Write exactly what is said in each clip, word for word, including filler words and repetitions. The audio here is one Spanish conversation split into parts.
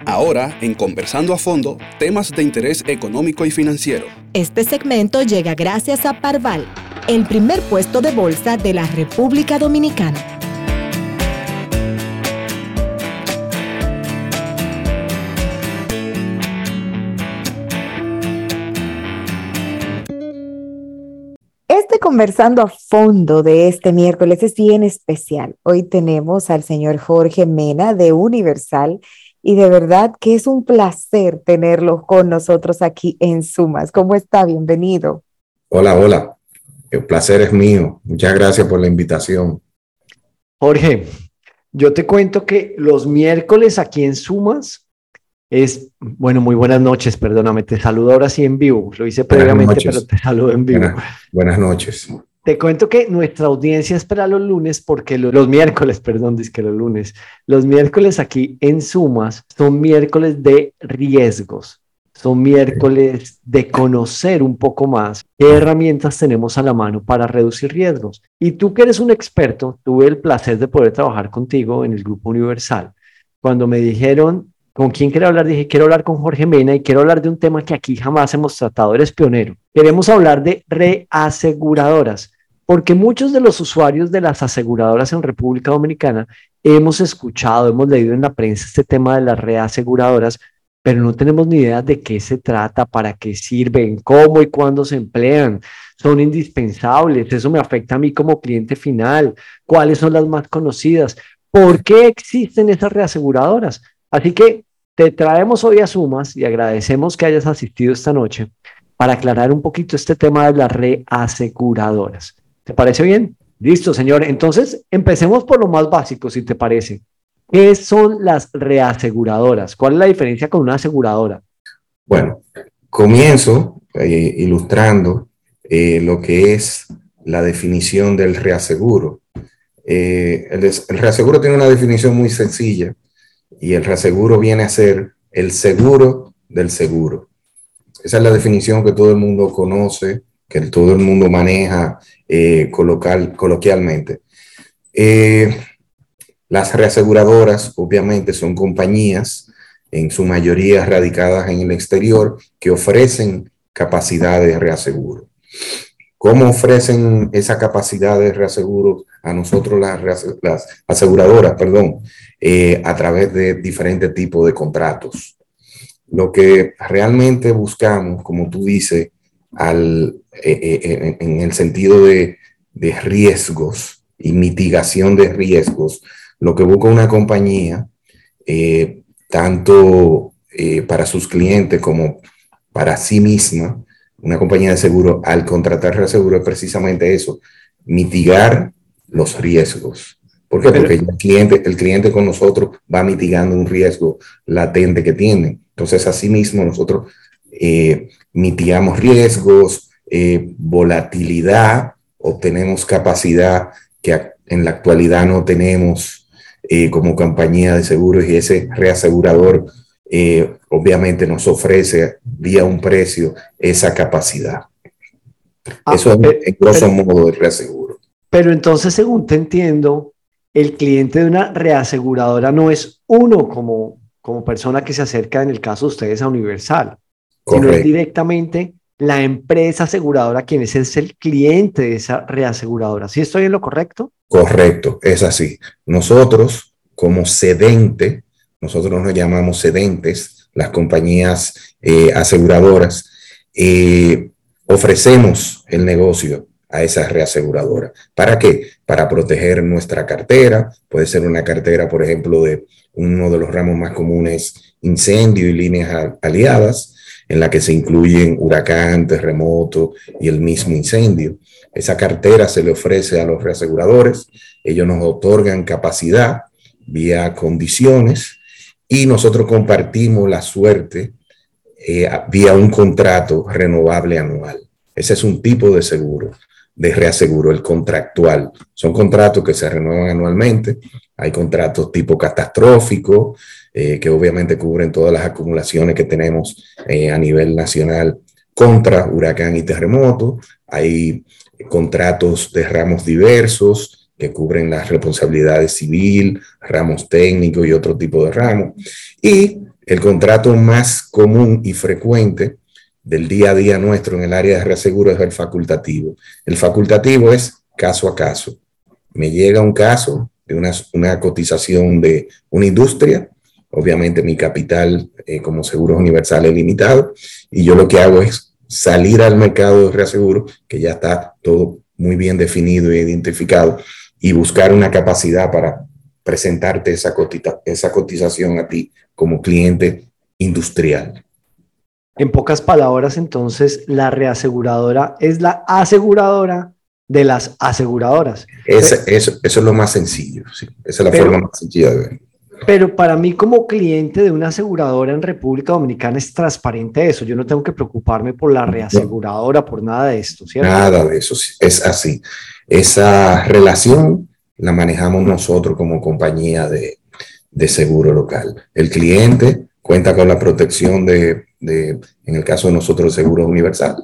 Ahora, en Conversando a Fondo, temas de interés económico y financiero. Este segmento llega gracias a Parval, el primer puesto de bolsa de la República Dominicana. Este Conversando a Fondo de este miércoles es bien especial. Hoy tenemos al señor Jorge Mena de Universal y de verdad que es un placer tenerlo con nosotros aquí en Sumas. ¿Cómo está? Bienvenido. Hola, hola. El placer es mío. Muchas gracias por la invitación. Jorge, yo te cuento que los miércoles aquí en Sumas es, bueno, muy buenas noches, perdóname, te saludo ahora sí en vivo. Lo hice previamente, pero te saludo en vivo. Buenas, buenas noches. Te cuento que nuestra audiencia espera los lunes porque los, los miércoles, perdón, dice que los lunes, los miércoles aquí en Sumas son miércoles de riesgos. Son miércoles de conocer un poco más qué herramientas tenemos a la mano para reducir riesgos. Y tú que eres un experto, tuve el placer de poder trabajar contigo en el Grupo Universal. Cuando me dijeron, ¿con quién quiero hablar? Dije, quiero hablar con Jorge Mena y quiero hablar de un tema que aquí jamás hemos tratado, eres pionero. Queremos hablar de reaseguradoras, porque muchos de los usuarios de las aseguradoras en República Dominicana hemos escuchado, hemos leído en la prensa este tema de las reaseguradoras, pero no tenemos ni idea de qué se trata, para qué sirven, cómo y cuándo se emplean, son indispensables, eso me afecta a mí como cliente final, cuáles son las más conocidas, por qué existen esas reaseguradoras. Así que te traemos hoy a Sumas y agradecemos que hayas asistido esta noche para aclarar un poquito este tema de las reaseguradoras. ¿Te parece bien? Listo, señor. Entonces, empecemos por lo más básico, si te parece. ¿Qué son las reaseguradoras? ¿Cuál es la diferencia con una aseguradora? Bueno, comienzo eh, ilustrando eh, lo que es la definición del reaseguro. Eh, el, el reaseguro tiene una definición muy sencilla y el reaseguro viene a ser el seguro del seguro. Esa es la definición que todo el mundo conoce, que todo el mundo maneja eh, colocal, coloquialmente. Eh, Las reaseguradoras, obviamente, son compañías, en su mayoría radicadas en el exterior, que ofrecen capacidad de reaseguro. ¿Cómo ofrecen esa capacidad de reaseguro a nosotros las, las aseguradoras? Perdón, eh, a través de diferentes tipos de contratos. Lo que realmente buscamos, como tú dices, al, eh, eh, en el sentido de, de riesgos y mitigación de riesgos, lo que busca una compañía, eh, tanto eh, para sus clientes como para sí misma, una compañía de seguro, al contratar reaseguro, es precisamente eso, mitigar los riesgos. ¿Por qué? Porque el cliente, el cliente con nosotros va mitigando un riesgo latente que tiene. Entonces, asimismo, nosotros eh, mitigamos riesgos, eh, volatilidad, obtenemos capacidad que en la actualidad no tenemos Eh, como compañía de seguros, y ese reasegurador eh, obviamente nos ofrece vía un precio esa capacidad. Ah, Eso es en grosso modo el reaseguro. Pero entonces, según te entiendo, el cliente de una reaseguradora no es uno como, como persona que se acerca, en el caso de ustedes, a Universal, Correcto. Sino es directamente la empresa aseguradora quien es, es el cliente de esa reaseguradora. ¿Sí estoy en lo correcto? Correcto, es así. Nosotros, como cedente, nosotros nos llamamos cedentes, las compañías eh, aseguradoras, eh, ofrecemos el negocio a esa reaseguradora. ¿Para qué? Para proteger nuestra cartera. Puede ser una cartera, por ejemplo, de uno de los ramos más comunes, incendio y líneas aliadas, en la que se incluyen huracán, terremoto y el mismo incendio. Esa cartera se le ofrece a los reaseguradores, ellos nos otorgan capacidad vía condiciones y nosotros compartimos la suerte eh, vía un contrato renovable anual. Ese es un tipo de seguro, de reaseguro, el contractual. Son contratos que se renuevan anualmente. Hay contratos tipo catastrófico, eh, que obviamente cubren todas las acumulaciones que tenemos eh, a nivel nacional contra huracán y terremoto. Hay contratos de ramos diversos que cubren las responsabilidades civil, ramos técnicos y otro tipo de ramos. Y El contrato más común y frecuente del día a día nuestro en el área de reaseguro es el facultativo. El facultativo es caso a caso. Me llega un caso de una, una cotización de una industria, obviamente mi capital eh, como Seguros Universal es limitado, y yo lo que hago es salir al mercado de reaseguro, que ya está todo muy bien definido e identificado, y buscar una capacidad para presentarte esa, cotiza, esa cotización a ti como cliente industrial. En pocas palabras, entonces, la reaseguradora es la aseguradora de las aseguradoras. Ese, pero, eso, eso es lo más sencillo, sí. Esa es la pero, forma más sencilla de ver. Pero para mí como cliente de una aseguradora en República Dominicana es transparente eso. Yo no tengo que preocuparme por la reaseguradora, no, por nada de esto, ¿cierto? Nada de eso, es así. Esa relación la manejamos nosotros como compañía de, de seguro local. El cliente cuenta con la protección de, de, en el caso de nosotros, Seguros Universal.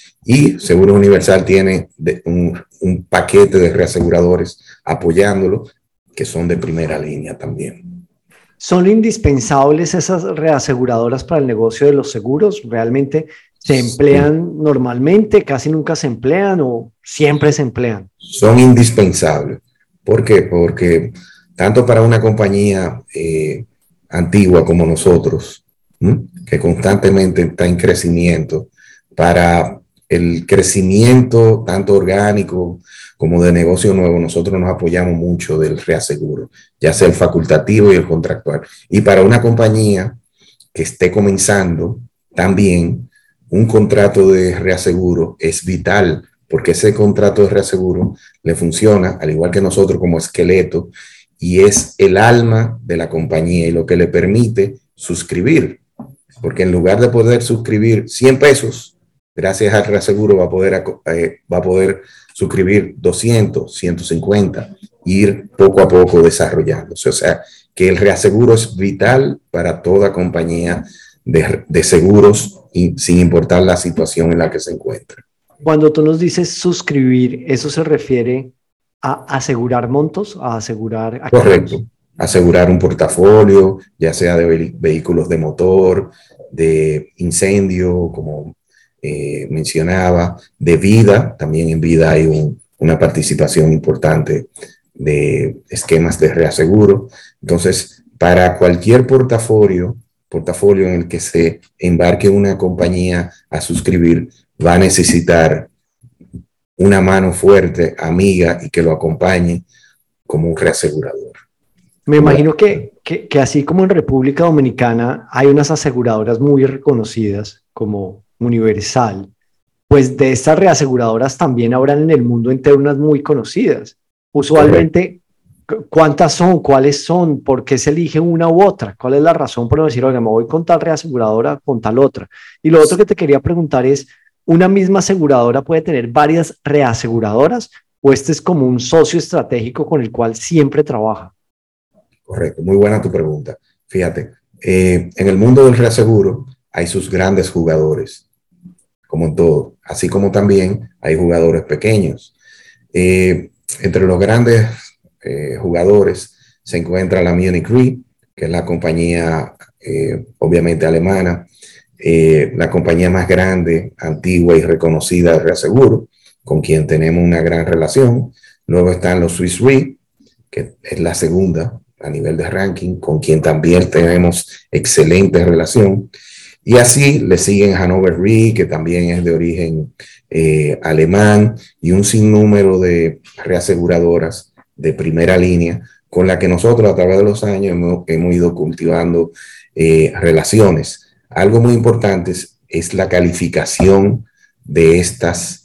Y Seguros Universal tiene de un, un paquete de reaseguradores apoyándolo, que son de primera línea también. ¿Son indispensables esas reaseguradoras para el negocio de los seguros? ¿Realmente se emplean sí. normalmente, casi nunca se emplean o siempre se emplean? Son indispensables. ¿Por qué? Porque tanto para una compañía eh, antigua como nosotros, ¿m? que constantemente está en crecimiento, para el crecimiento tanto orgánico como de negocio nuevo, nosotros nos apoyamos mucho del reaseguro, ya sea el facultativo y el contractual. Y para una compañía que esté comenzando, también un contrato de reaseguro es vital, porque ese contrato de reaseguro le funciona, al igual que nosotros, como esqueleto, y es el alma de la compañía y lo que le permite suscribir. Porque en lugar de poder suscribir cien pesos, gracias al reaseguro va a poder, eh, va a poder suscribir doscientos, ciento cincuenta, e ir poco a poco desarrollándose. O sea, que el reaseguro es vital para toda compañía de, de seguros, y sin importar la situación en la que se encuentre. Cuando tú nos dices suscribir, ¿eso se refiere a asegurar montos, a asegurar activos? Correcto, asegurar un portafolio, ya sea de vehículos de motor, de incendio, como eh, mencionaba, de vida. También en vida hay un, una participación importante de esquemas de reaseguro. Entonces, para cualquier portafolio, portafolio en el que se embarque una compañía a suscribir, va a necesitar una mano fuerte, amiga, y que lo acompañe como un reasegurador. Me imagino que, que, que así como en República Dominicana hay unas aseguradoras muy reconocidas como Universal, pues de estas reaseguradoras también habrán en el mundo entero unas muy conocidas. Usualmente, ¿cuántas son? ¿Cuáles son? ¿Por qué se elige una u otra? ¿Cuál es la razón por no decir, oiga, me voy con tal reaseguradora, con tal otra? Y lo otro que te quería preguntar es, ¿una misma aseguradora puede tener varias reaseguradoras o este es como un socio estratégico con el cual siempre trabaja? Correcto, muy buena tu pregunta. Fíjate, eh, en el mundo del reaseguro hay sus grandes jugadores, como en todo, así como también hay jugadores pequeños. Eh, entre los grandes eh, jugadores se encuentra la Munich Re, que es la compañía eh, obviamente alemana, eh, la compañía más grande, antigua y reconocida de reaseguro, con quien tenemos una gran relación. Luego están los Swiss Re, que es la segunda a nivel de ranking, con quien también tenemos excelente relación. Y así le siguen Hannover Re, que también es de origen eh, alemán, y un sinnúmero de reaseguradoras de primera línea con la que nosotros a través de los años hemos, hemos ido cultivando eh, relaciones. Algo muy importante es, es la calificación de estas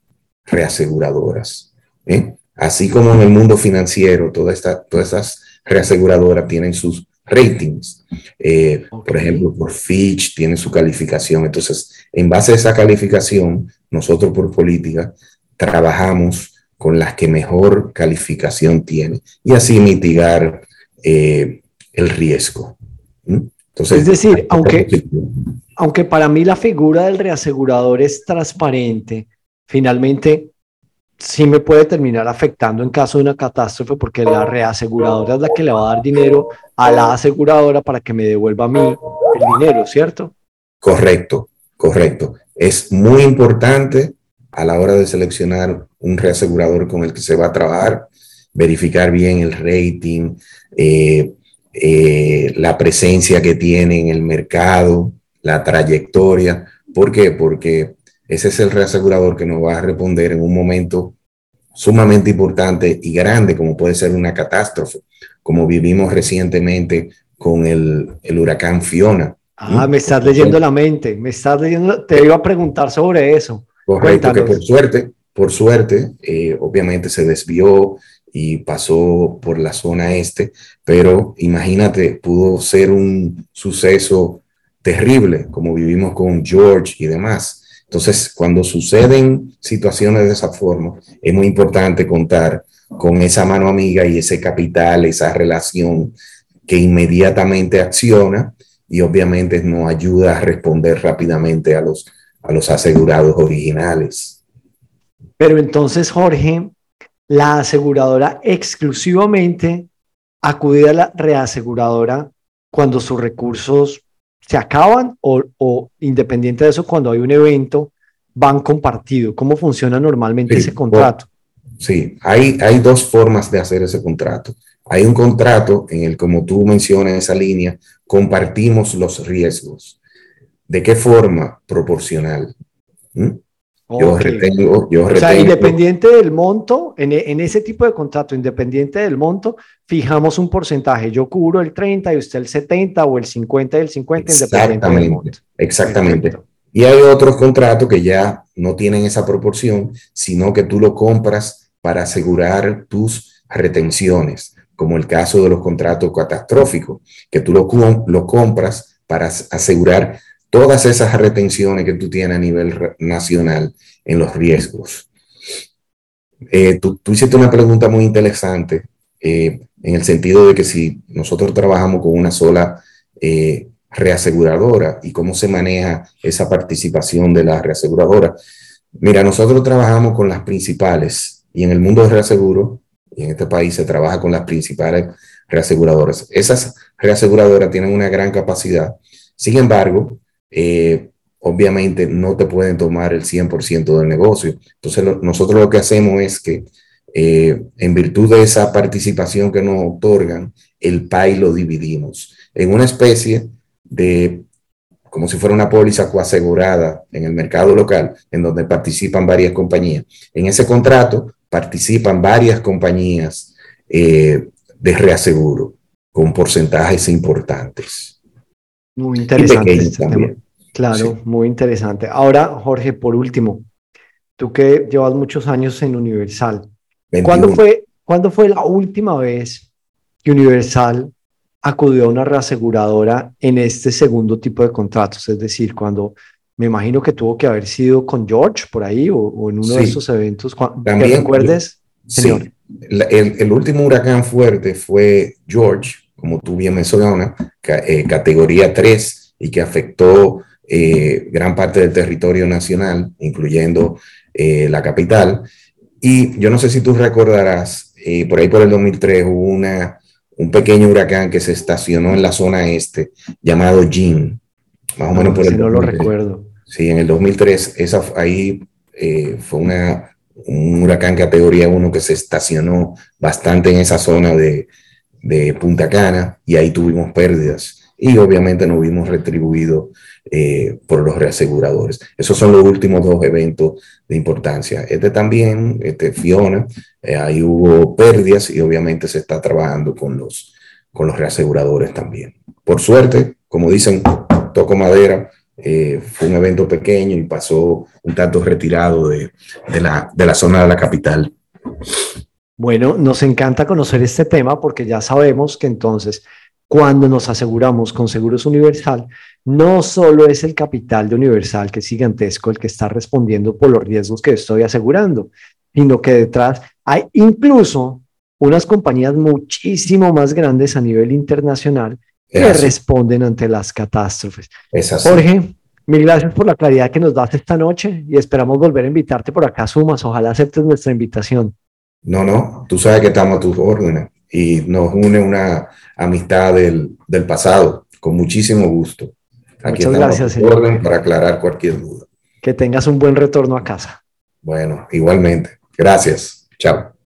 reaseguradoras. ¿eh? Así como en el mundo financiero, toda esta, todas estas reaseguradoras tienen sus ratings. Eh, okay. Por ejemplo, por Fitch tiene su calificación. Entonces, en base a esa calificación, nosotros por política trabajamos con las que mejor calificación tienen y así mitigar eh, el riesgo. ¿Mm? Entonces, es decir, aunque, aunque para mí la figura del reasegurador es transparente, finalmente sí me puede terminar afectando en caso de una catástrofe, porque la reaseguradora es la que le va a dar dinero a la aseguradora para que me devuelva a mí el dinero, ¿cierto? Correcto, correcto. Es muy importante a la hora de seleccionar un reasegurador con el que se va a trabajar, verificar bien el rating, eh, eh, la presencia que tiene en el mercado, la trayectoria. ¿Por qué? Porque ese es el reasegurador que nos va a responder en un momento sumamente importante y grande, como puede ser una catástrofe, como vivimos recientemente con el, el huracán Fiona. Ah, ¿Mm? me estás leyendo la mente, me estás leyendo, te iba a preguntar sobre eso. Correcto, que Cuéntanos. por suerte, por suerte, eh, obviamente se desvió y pasó por la zona este, pero imagínate, pudo ser un suceso terrible, como vivimos con George y demás. Entonces, cuando suceden situaciones de esa forma, es muy importante contar con esa mano amiga y ese capital, esa relación que inmediatamente acciona y obviamente nos ayuda a responder rápidamente a los, a los asegurados originales. Pero entonces, Jorge, la aseguradora exclusivamente acude a la reaseguradora cuando sus recursos se acaban o, o independiente de eso, cuando hay un evento, van compartido. ¿Cómo funciona normalmente Sí, ese contrato? sí, hay, hay dos formas de hacer ese contrato. Hay un contrato en el, como tú mencionas esa línea, compartimos los riesgos. ¿De qué forma? Proporcional. ¿Mm? Yo Ok. retengo, yo O sea, retengo. independiente del monto, en, e- en ese tipo de contrato, independiente del monto, fijamos un porcentaje. Yo cubro el treinta y usted el setenta o el cincuenta y el cincuenta, independiente del Exactamente, monto. exactamente. Perfecto. Y hay otros contratos que ya no tienen esa proporción, sino que tú lo compras para asegurar tus retenciones, como el caso de los contratos catastróficos, que tú lo, lo compras para asegurar todas esas retenciones que tú tienes a nivel nacional en los riesgos. Eh, tú, tú hiciste una pregunta muy interesante eh, en el sentido de que si nosotros trabajamos con una sola eh, reaseguradora y cómo se maneja esa participación de la reaseguradora. Mira, nosotros trabajamos con las principales y en el mundo de reaseguro, y en este país se trabaja con las principales reaseguradoras. Esas reaseguradoras tienen una gran capacidad. Sin embargo, eh, obviamente no te pueden tomar el cien por ciento del negocio. Entonces, lo, nosotros lo que hacemos es que eh, en virtud de esa participación que nos otorgan, el P A I lo dividimos en una especie de, como si fuera una póliza coasegurada en el mercado local, en donde participan varias compañías. En ese contrato participan varias compañías eh, de reaseguro con porcentajes importantes. Muy Y interesante pequeños este tema. también. Claro, Sí. muy interesante. Ahora, Jorge, por último, tú que llevas muchos años en Universal, ¿cuándo veintiuno. fue, ¿cuándo fue la última vez que Universal acudió a una reaseguradora en este segundo tipo de contratos? Es decir, cuando me imagino que tuvo que haber sido con George por ahí o, o en uno de Sí, estos eventos que también, yo- recuerdes, señor. sí. La- el, el último huracán fuerte fue George, como tú bien mencionas, ca- eh, categoría tres y que afectó eh, gran parte del territorio nacional, incluyendo eh, la capital. Y yo no sé si tú recordarás, eh, por ahí por el dos mil tres hubo una, un pequeño huracán que se estacionó en la zona este llamado Jean, más o menos No, por el ese no lo dos mil tres. recuerdo. Sí, en el dos mil tres, esa, ahí eh, fue una, un huracán categoría uno que se estacionó bastante en esa zona de, de Punta Cana y ahí tuvimos pérdidas y obviamente nos vimos retribuidos eh, por los reaseguradores. Esos son los últimos dos eventos de importancia. Este también, este Fiona, eh, ahí hubo pérdidas y obviamente se está trabajando con los, con los reaseguradores también. Por suerte, como dicen, toco madera, eh, fue un evento pequeño y pasó un tanto retirado de, de, la, de la zona de la capital. Bueno, nos encanta conocer este tema porque ya sabemos que entonces cuando nos aseguramos con Seguros Universal, no solo es el capital de Universal, que es gigantesco, el que está respondiendo por los riesgos que estoy asegurando, sino que detrás hay incluso unas compañías muchísimo más grandes a nivel internacional Es que así, responden ante las catástrofes. es así. Jorge, Mil gracias por la claridad que nos das esta noche y esperamos volver a invitarte por acá a Sumas. Ojalá aceptes nuestra invitación. No, no, tú sabes que estamos a tus órdenes y nos une una amistad del, del pasado, con muchísimo gusto. Aquí Muchas estamos gracias, a tu señor. orden para aclarar cualquier duda. Que tengas un buen retorno a casa. Bueno, igualmente. Gracias. Chao.